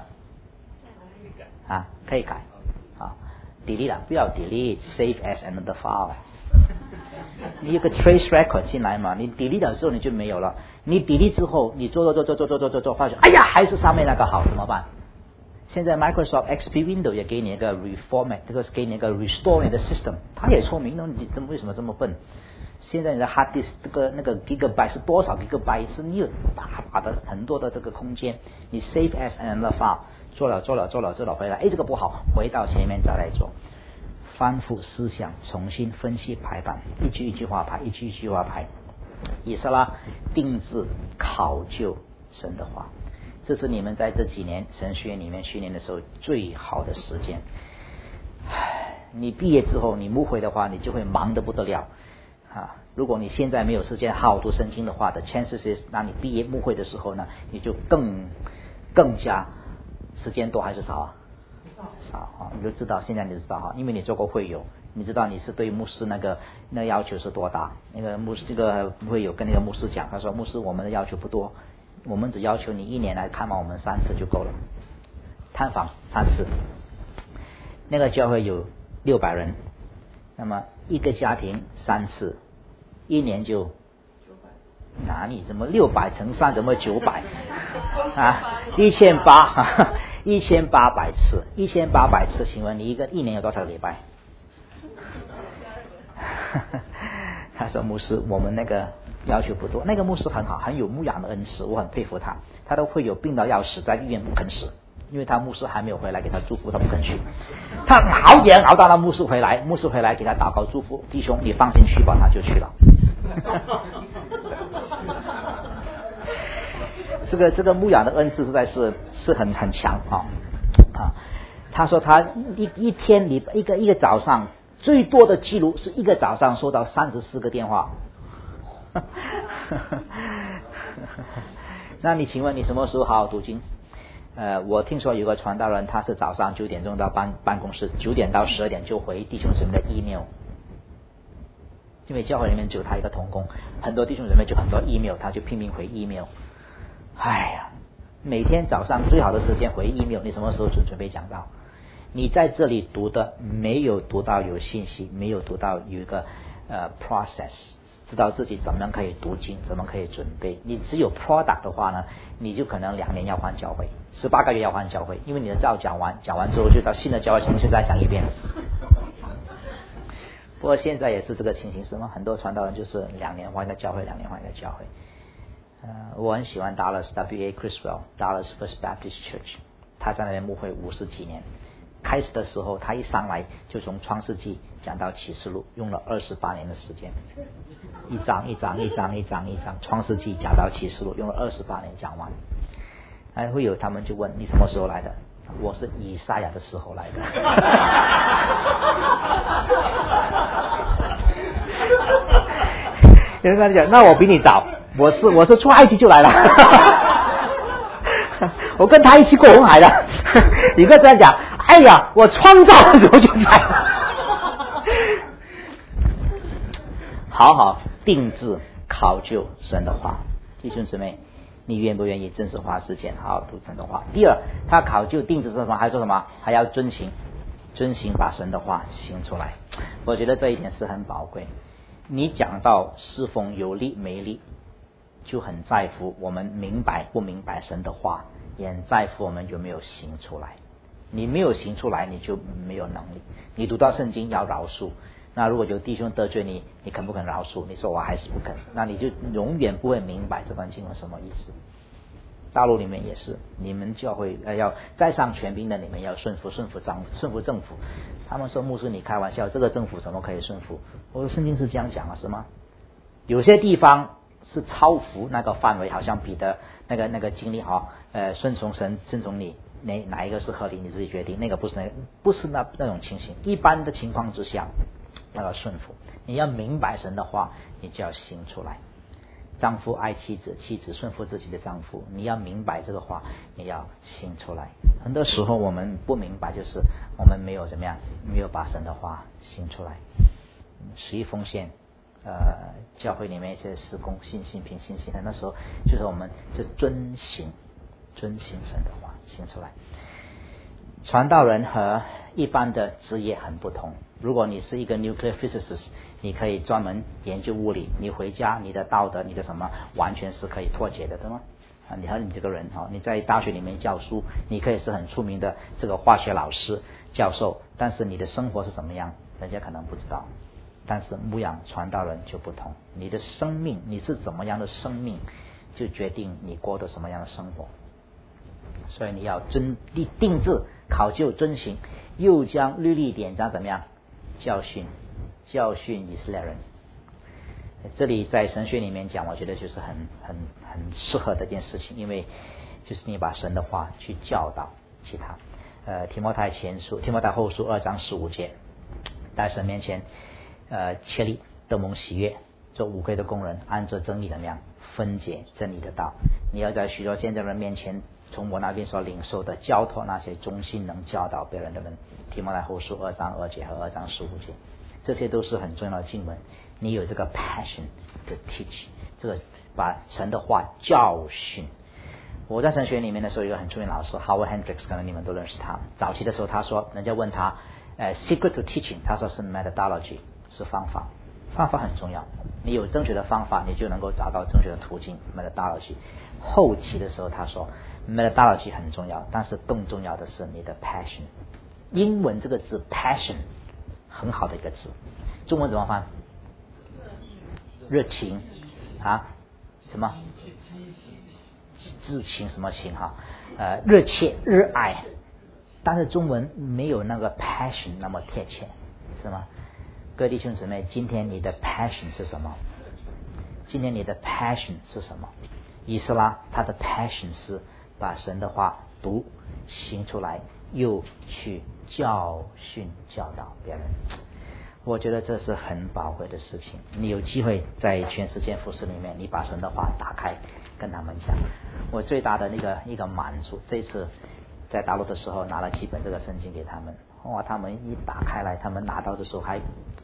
可以改delete 了，不要 delete save as another file 你有个 trace record 进来嘛，你 delete 了之后你就没有了，你 delete 之后你做发现哎呀还是上面那个好，怎么办？现在 Microsoft XP Windows 也给你一个 reformat， 这个是给你一个 restore 你的 system， 它也聪明，你为什么这么笨？现在你的 hard disk 那个 gigabyte 是多少 gigabyte， 是你有大把的很多的这个空间，你 save as another file， 做了回来，这个不好，回到前面再来做，反复思想，重新分析排版，一句一句话排，一句一句话排。以斯拉定制考究神的话，这是你们在这几年神学院里面训练的时候最好的时间。你毕业之后你牧会的话，你就会忙得不得了如果你现在没有时间好好读圣经的话的 chances is， 那你毕业牧会的时候呢，你就更加时间多还是少少你就知道，现在你就知道因为你做过会友，你知道你是对牧师那要求是多大。那个牧师这个会友跟那个牧师讲，他说牧师我们的要求不多，我们只要求你1年来看望我们3次就够了，探访3次。那个教会有600人，那么一个家庭3次，1年就900。哪里怎么600乘3怎么9001800次，1800次，请问你1年有多少个礼拜？他说牧师我们那个要求不多，那个牧师很好，很有牧养的恩赐，我很佩服他。他都会有病到要死，在医院不肯死，因为他牧师还没有回来给他祝福，他不肯去。他熬夜熬到了牧师回来给他祷告祝福，弟兄你放心去吧，他就去了。这个牧养的恩赐实在是很强他说他一天一个早上最多的记录是一个早上收到34个电话。那你请问你什么时候好好读经？我听说有个传道人，他是早上9点钟到办公室，9点到12点就回弟兄姊妹的 email， 因为教会里面只有他一个同工，很多弟兄姊妹就很多 email， 他就拼命回 email。每天早上最好的时间回 email， 你什么时候准备讲道？你在这里读的没有读到有信息，没有读到有一个process， 知道自己怎么样可以读经，怎么可以准备。你只有 product 的话呢，你就可能2年要换教会，18个月要换教会，因为你的道讲完之后就到新的教会重新再讲一遍。不过现在也是这个情形是吗？很多传道人就是2年换一个教会，2年换一个教会。我很喜欢 Dallas W.A. Criswell Dallas First Baptist Church， 他在那边牧会50几年。开始的时候他一上来就从创世纪讲到启示录，用了28年的时间，一章创世纪讲到启示录，用了28年讲完。还会有他们就问你什么时候来的？我是以赛亚的时候来的。有人跟他讲，那我比你早，我是出埃及就来了。我跟他一起过红海的。你跟这样讲，哎呀，我创造的时候就在了。好好定制考究神的话，弟兄姊妹，你愿不愿意真实花时间好好读神的话？第二，他考究定制神的话，还做什么？还要遵行把神的话行出来。我觉得这一点是很宝贵。你讲到侍奉有力没力， 就很在乎我们明白不明白神的话，也很在乎我们有没有行出来。你没有行出来，你就没有能力。你读到圣经要饶恕，那如果有弟兄得罪你，你肯不肯饶恕？你说我还是不肯，那你就永远不会明白这段经文什么意思。大陆里面也是，你们教会要在上权柄的，你们要顺服政府。他们说牧师你开玩笑，这个政府怎么可以顺服？我说圣经是这样讲的，是吗？有些地方是超乎那个范围，好像彼得那个经历顺从神，顺从你，哪一个是合理你自己决定，那个不是那种情形。一般的情况之下要顺服，你要明白神的话，你就要行出来。丈夫爱妻子，妻子顺服自己的丈夫，你要明白这个话，你要行出来。很多时候我们不明白，就是我们没有怎么样，没有把神的话行出来。十一奉献，教会里面一些事工，信心凭信心，那时候就是我们就遵行神的话行出来。传道人和一般的职业很不同。如果你是一个 nuclear physicist， 你可以专门研究物理，你回家你的道德，你的什么完全是可以脱节的，对吗？你和你这个人你在大学里面教书，你可以是很出名的这个化学老师教授，但是你的生活是怎么样，人家可能不知道。但是牧养传道人就不同，你的生命，你是怎么样的生命，就决定你过的什么样的生活。所以你要定志考究遵行，又将律例典章怎么样教训以色列人。这里在神学里面讲，我觉得就是很适合的一件事情，因为就是你把神的话去教导其他。提摩太后书2章15节，在神面前切立得蒙喜悦，做无愧的工人，按着真理怎么样分解真理的道。你要在许多见证人面前，从我那边所领受的交托那些忠心能教导别人的人。提摩太后书2章2节和2章15节，这些都是很重要的经文。你有这个 passion to teach， 这个把神的话教训。我在神学里面的时候，有一个很出名的老师 Howard Hendricks， 可能你们都认识他。早期的时候他说，人家问他secret to teaching， 他说是 methodology， 是方法很重要。你有正确的方法，你就能够找到正确的途径 methodology。 后期的时候他说 methodology 很重要，但是更重要的是你的 passion。 英文这个字 passion 很好的一个字，中文怎么翻？热情什么至情什么情热切热爱，但是中文没有那个 passion 那么贴切，是吗？各位弟兄姊妹，今天你的 passion 是什么？以斯拉他的 passion 是把神的话读行出来，又去教训教导别人。我觉得这是很宝贵的事情。你有机会在全世界服事里面，你把神的话打开跟他们讲。我最大的一个满足，这次在大陆的时候拿了几本这个圣经给他们，他们一打开来，他们拿到的时候还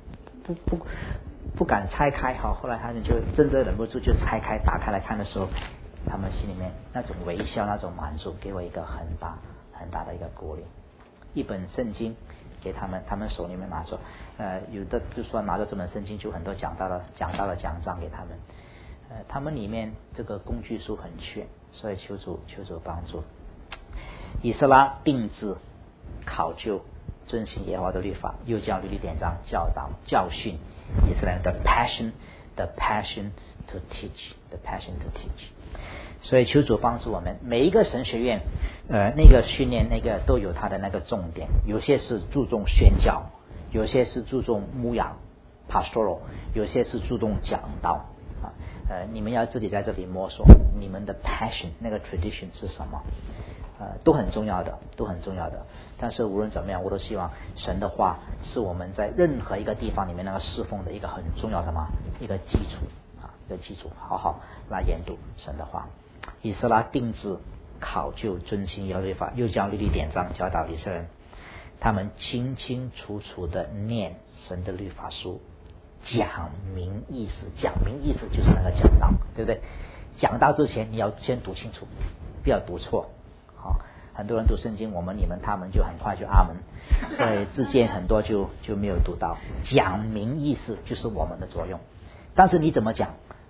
不敢拆开后来他们就真的忍不住就拆开打开来看的时候，他们心里面那种微笑，那种满足，给我一个很大的一个鼓励。一本圣经给他们，他们手里面拿着有的就说拿着这本圣经，就很多讲到了奖章给他们。他们里面这个工具书很缺，所以求主帮助。以斯拉定志考究遵行耶和华的律法，又将律例典章教导教训以色列人的 passion to teach。所以求主帮助我们，每一个神学院那个训练那个都有它的那个重点，有些是注重宣教，有些是注重牧养 pastoral， 有些是注重讲道你们要自己在这里摸索你们的 passion 那个 tradition 是什么，都很重要的。但是无论怎么样，我都希望神的话是我们在任何一个地方里面那个侍奉的一个很重要一个基础好好来研读神的话。以斯拉定志考究遵行耶和华律法，又将律例典章教导以色列人，他们清清楚楚的念神的律法书，讲明意思就是那个讲道，对不对？讲道之前你要先读清楚，不要读错。很多人读圣经，我们你们他们就很快就阿门，所以字间很多就没有读到。讲明意思就是我们的作用，但是你怎么讲，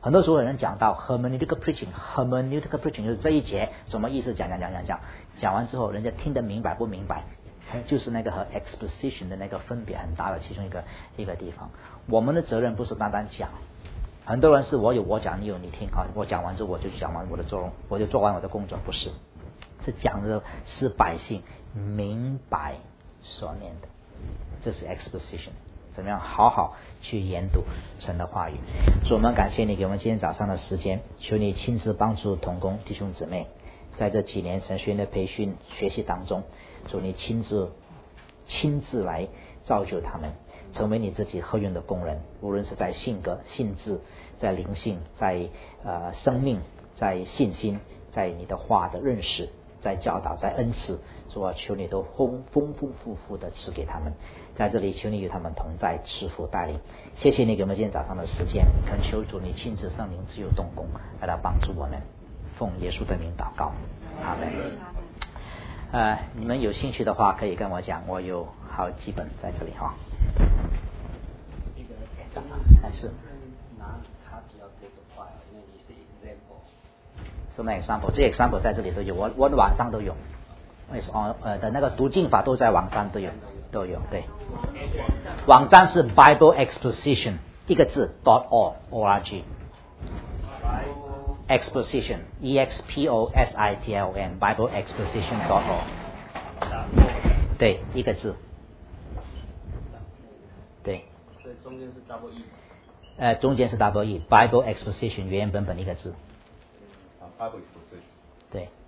很多时候有人讲到 hermeneutical preaching 就是这一节什么意思，讲完之后，人家听得明白不明白，就是那个和 exposition 的那个分别很大的其中一个地方。我们的责任不是单单讲，很多人是我讲你有你听啊，我讲完之后我就讲完我的作用，我就做完我的工作，不是，这讲的是百姓明白所念的，这是 exposition。怎么样好好去研读神的话语。主，我们感谢你给我们今天早上的时间，求你亲自帮助同工弟兄姊妹，在这几年神学院的培训学习当中，主你亲自来造就他们，成为你自己合用的工人，无论是在性格、性质、在灵性、在生命、在信心、在你的话的认识、在教导、在恩赐，主啊，求你都丰富的赐给他们。在这里求你与他们同在，赐福带领。谢谢你给我们今天早上的时间，恳求主你亲自圣灵自由动工，来帮助我们，奉耶稣的名祷告，阿门。你们有兴趣的话可以跟我讲，我有好几本在这里哈。是拿卡比要这个快，因为你是 example。 什么 example？ 这 example 在这里都有，我的网上都有。的那个读经法都在网上都有，对。网站是 Bible Exposition 一个字 .org Exposition EXPOSITION Bible Exposition.org 对，一个字，对。 所以中间是 double E。 中间是 double E Bible Exposition 原原本本一个字。 Bible Exposition。 对。